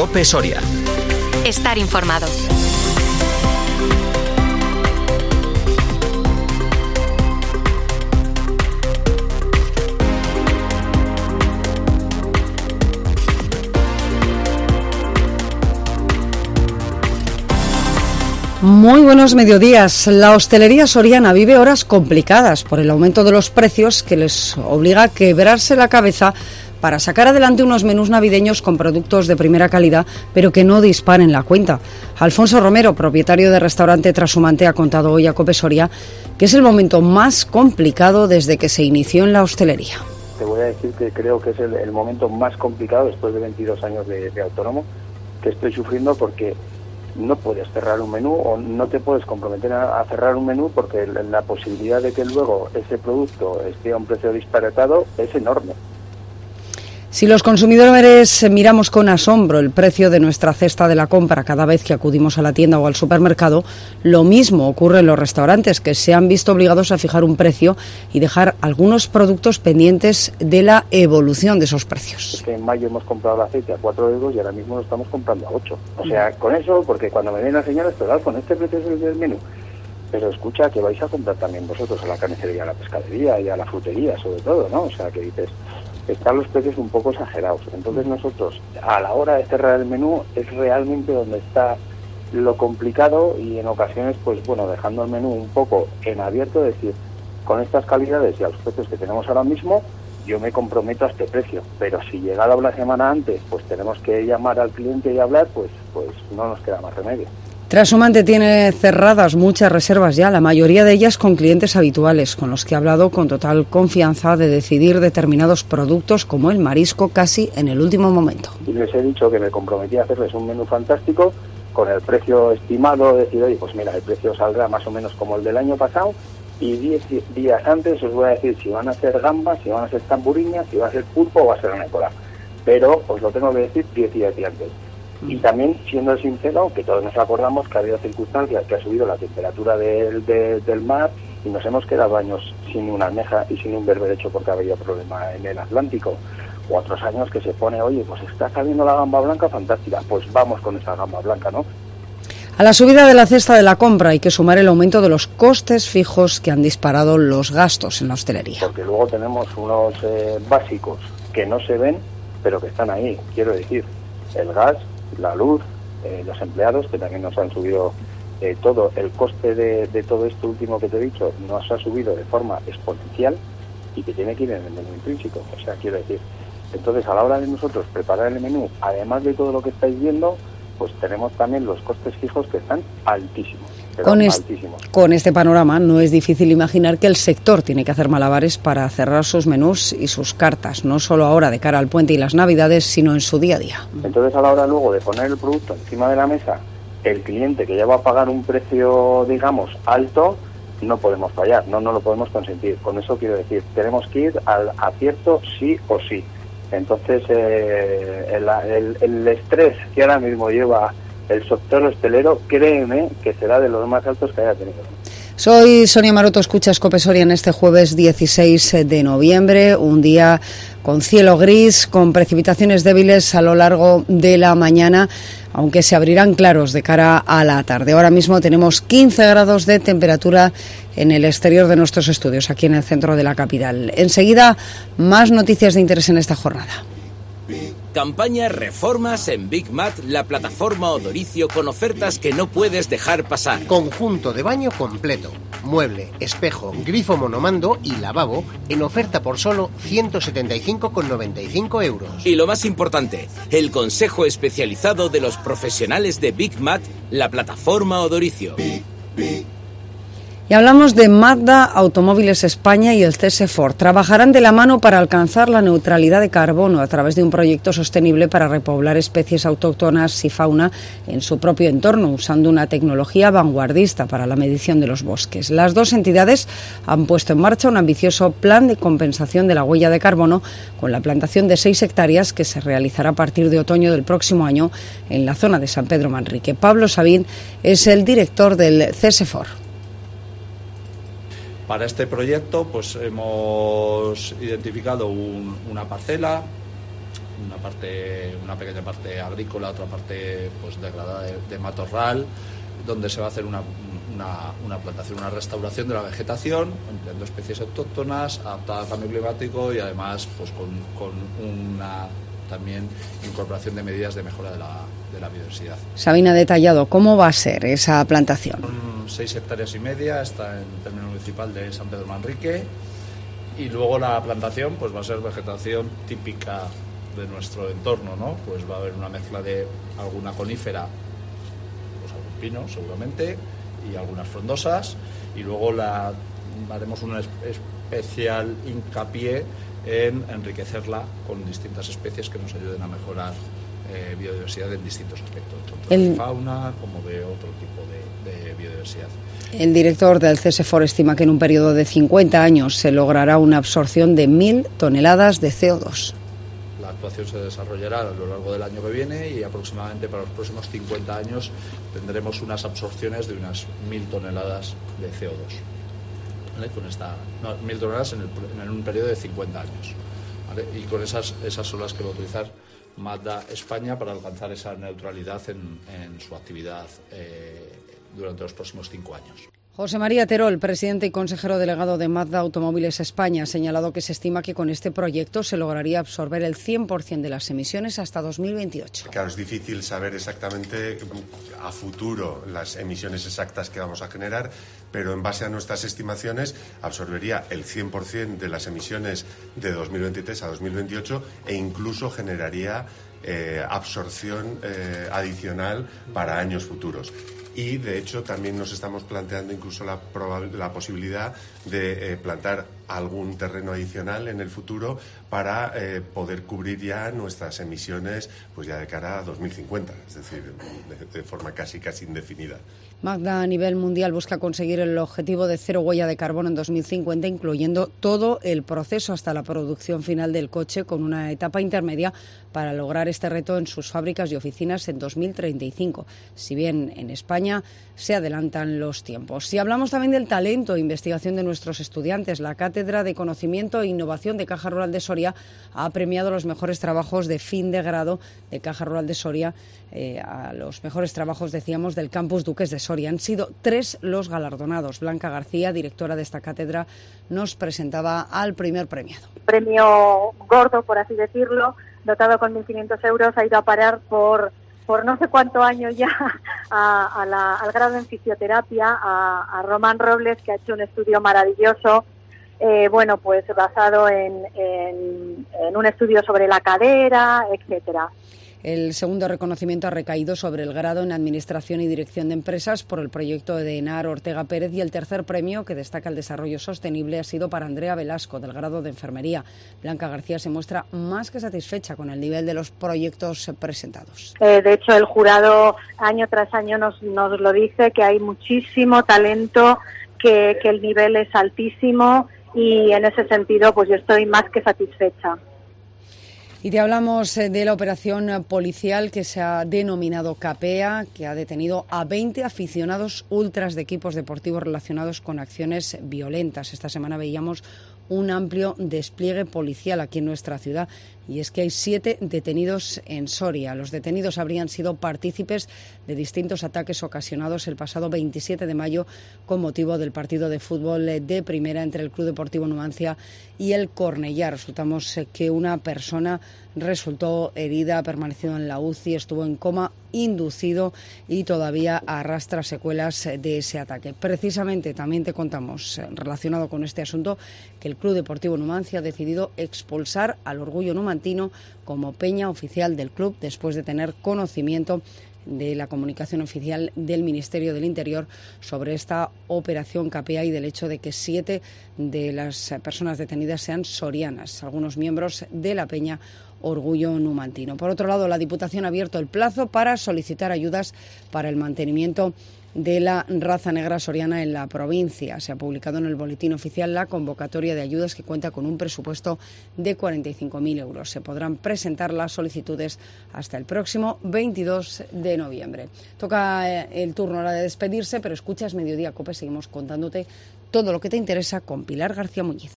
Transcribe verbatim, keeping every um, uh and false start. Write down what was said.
COPE Soria. Estar informado. Muy buenos mediodías. La hostelería soriana vive horas complicadas por el aumento de los precios que les obliga a quebrarse la cabeza para sacar adelante unos menús navideños con productos de primera calidad, pero que no disparen la cuenta. Alfonso Romero, propietario de restaurante Trashumante, ha contado hoy a COPE Soria que es el momento más complicado desde que se inició en la hostelería. Te voy a decir que creo que es el, el momento más complicado después de veintidós años de, de autónomo que estoy sufriendo, porque no puedes cerrar un menú o no te puedes comprometer a, a cerrar un menú, porque la, la posibilidad de que luego ese producto esté a un precio disparatado es enorme. Si los consumidores miramos con asombro el precio de nuestra cesta de la compra cada vez que acudimos a la tienda o al supermercado, lo mismo ocurre en los restaurantes, que se han visto obligados a fijar un precio y dejar algunos productos pendientes de la evolución de esos precios. Es que en mayo hemos comprado el aceite a cuatro euros y ahora mismo lo estamos comprando a ocho. O sea, con eso, porque cuando me ven las señoras, pero con este precio es el del menú. Pero escucha, que vais a comprar también vosotros a la carnicería, a la pescadería y a la frutería, sobre todo, ¿no? O sea, que dices, están los precios un poco exagerados. Entonces nosotros, a la hora de cerrar el menú, es realmente donde está lo complicado, y en ocasiones, pues bueno, dejando el menú un poco en abierto, decir, con estas calidades y a los precios que tenemos ahora mismo, yo me comprometo a este precio. Pero si llegado una semana antes, pues tenemos que llamar al cliente y hablar, pues, pues no nos queda más remedio. Trashumante tiene cerradas muchas reservas ya, la mayoría de ellas con clientes habituales, con los que ha hablado con total confianza de decidir determinados productos como el marisco casi en el último momento. Y les he dicho que me comprometí a hacerles un menú fantástico con el precio estimado, decir, oye, pues mira, el precio saldrá más o menos como el del año pasado, y diez días antes os voy a decir si van a ser gambas, si van a ser tamburiñas, si va a ser pulpo o va a ser anécora. Pero os lo tengo que decir diez días antes. Y también, siendo sincero, que todos nos acordamos que ha habido circunstancias que ha subido la temperatura del, de, del mar y nos hemos quedado años sin una almeja y sin un berberecho porque ha habido problema en el Atlántico. O otros años que se pone, oye, pues está saliendo la gamba blanca, fantástica, pues vamos con esa gamba blanca, ¿no? A la subida de la cesta de la compra hay que sumar el aumento de los costes fijos que han disparado los gastos en la hostelería. Porque luego tenemos unos eh, básicos que no se ven, pero que están ahí, quiero decir, el gas, la luz, eh, los empleados, que también nos han subido eh, todo. El coste de, de todo esto último que te he dicho nos ha subido de forma exponencial y que tiene que ir en el menú intrínseco. O sea, quiero decir, entonces a la hora de nosotros preparar el menú, además de todo lo que estáis viendo, pues tenemos también los costes fijos que están altísimos. Con, es, altísimos. con este panorama no es difícil imaginar que el sector tiene que hacer malabares para cerrar sus menús y sus cartas, no solo ahora de cara al puente y las navidades, sino en su día a día. Entonces a la hora luego de poner el producto encima de la mesa, el cliente que ya va a pagar un precio, digamos, alto, no podemos fallar, no, no lo podemos consentir. Con eso quiero decir, tenemos que ir al acierto sí o sí. Entonces eh, el, el, el estrés que ahora mismo lleva el sector hostelero, créeme que será de los más altos que haya tenido. Soy Sonia Maroto, escuchas COPE Soria en este jueves dieciséis de noviembre, un día con cielo gris, con precipitaciones débiles a lo largo de la mañana, aunque se abrirán claros de cara a la tarde. Ahora mismo tenemos quince grados de temperatura en el exterior de nuestros estudios, aquí en el centro de la capital. Enseguida, más noticias de interés en esta jornada. Campaña Reformas en Big Mat, la plataforma Odoricio con ofertas que no puedes dejar pasar. Conjunto de baño completo, mueble, espejo, grifo monomando y lavabo en oferta por solo ciento setenta y cinco con noventa y cinco euros. Y lo más importante, el consejo especializado de los profesionales de Big Mat, la plataforma Odoricio. Big, Big. Y hablamos de Mazda Automóviles España y el C S Ford. Trabajarán de la mano para alcanzar la neutralidad de carbono a través de un proyecto sostenible para repoblar especies autóctonas y fauna en su propio entorno, usando una tecnología vanguardista para la medición de los bosques. Las dos entidades han puesto en marcha un ambicioso plan de compensación de la huella de carbono con la plantación de seis hectáreas que se realizará a partir de otoño del próximo año en la zona de San Pedro Manrique. Pablo Sabín es el director del C S Ford. Para este proyecto pues hemos identificado un, una parcela una parte, una pequeña parte agrícola, otra parte pues degradada de, de matorral, donde se va a hacer una, una, una plantación, una restauración de la vegetación, empleando especies autóctonas, adaptadas al cambio climático y además pues con, con una también incorporación de medidas de mejora de la, de la biodiversidad. Sabina ha detallado cómo va a ser esa plantación. Son seis hectáreas y media, está en el término municipal de San Pedro Manrique, y luego la plantación pues va a ser vegetación típica de nuestro entorno, ¿no? Pues va a haber una mezcla de alguna conífera, pues algún pino seguramente, y algunas frondosas, y luego la haremos un especial hincapié en enriquecerla con distintas especies que nos ayuden a mejorar eh, biodiversidad en distintos aspectos, tanto El... de fauna como de otro tipo de, de biodiversidad. El director del CESEFOR estima que en un periodo de cincuenta años se logrará una absorción de mil toneladas de C O dos. La actuación se desarrollará a lo largo del año que viene y aproximadamente para los próximos cincuenta años tendremos unas absorciones de unas mil toneladas de C O dos. ¿Vale? Con esta, no, mil toneladas en, el, en un periodo de cincuenta años. ¿Vale? Y con esas, esas son las que va a utilizar Mazda España para alcanzar esa neutralidad en, en su actividad eh, durante los próximos cinco años. José María Terol, presidente y consejero delegado de Mazda Automóviles España, ha señalado que se estima que con este proyecto se lograría absorber el cien por ciento de las emisiones hasta dos mil veintiocho. Claro, es difícil saber exactamente a futuro las emisiones exactas que vamos a generar, pero en base a nuestras estimaciones absorbería el cien por ciento de las emisiones de dos mil veintitrés a dos mil veintiocho e incluso generaría eh, absorción eh, adicional para años futuros. Y, de hecho, también nos estamos planteando incluso la, la posibilidad de eh, plantar algún terreno adicional en el futuro para eh, poder cubrir ya nuestras emisiones pues ya de cara a dos mil cincuenta, es decir, de, de forma casi casi indefinida. Mazda a nivel mundial busca conseguir el objetivo de cero huella de carbono en dos mil cincuenta, incluyendo todo el proceso hasta la producción final del coche, con una etapa intermedia para lograr este reto en sus fábricas y oficinas en dos mil treinta y cinco. Si bien en España se adelantan los tiempos. Si hablamos también del talento e investigación de nuestros estudiantes, la Cátedra de Conocimiento e Innovación de Caja Rural de Soria ha premiado los mejores trabajos de fin de grado de Caja Rural de Soria, eh, a los mejores trabajos, decíamos, del Campus Duques de Soria. Han sido tres los galardonados. Blanca García, directora de esta cátedra, nos presentaba al primer premiado. Premio gordo, por así decirlo, dotado con mil quinientos euros, ha ido a parar por... por no sé cuántos años ya a, a la, al grado en fisioterapia, a, a Román Robles, que ha hecho un estudio maravilloso, eh, bueno, pues basado en, en, en un estudio sobre la cadera, etcétera. El segundo reconocimiento ha recaído sobre el grado en Administración y Dirección de Empresas por el proyecto de Enar Ortega Pérez, y el tercer premio, que destaca el desarrollo sostenible, ha sido para Andrea Velasco, del grado de Enfermería. Blanca García se muestra más que satisfecha con el nivel de los proyectos presentados. Eh, de hecho, el jurado año tras año nos, nos lo dice, que hay muchísimo talento, que, que el nivel es altísimo, y en ese sentido pues yo estoy más que satisfecha. Y te hablamos de la operación policial que se ha denominado Capea, que ha detenido a veinte aficionados ultras de equipos deportivos relacionados con acciones violentas. Esta semana veíamos un amplio despliegue policial aquí en nuestra ciudad, y es que hay siete detenidos en Soria. Los detenidos habrían sido partícipes de distintos ataques ocasionados el pasado veintisiete de mayo con motivo del partido de fútbol de primera entre el Club Deportivo Numancia y el Cornellá. Resultamos que una persona resultó herida, ha permanecido en la U C I, estuvo en coma inducido y todavía arrastra secuelas de ese ataque. Precisamente también te contamos, relacionado con este asunto, que el Club Deportivo Numancia ha decidido expulsar al Orgullo Numantino como peña oficial del club, después de tener conocimiento de la comunicación oficial del Ministerio del Interior sobre esta operación Capea y del hecho de que siete de las personas detenidas sean sorianas, algunos miembros de la peña Orgullo Numantino. Por otro lado, la Diputación ha abierto el plazo para solicitar ayudas para el mantenimiento de la raza negra soriana en la provincia. Se ha publicado en el Boletín Oficial la convocatoria de ayudas, que cuenta con un presupuesto de cuarenta y cinco mil euros. Se podrán presentar las solicitudes hasta el próximo veintidós de noviembre. Toca el turno ahora de despedirse, pero escuchas Mediodía Cope, seguimos contándote todo lo que te interesa con Pilar García Muñiz.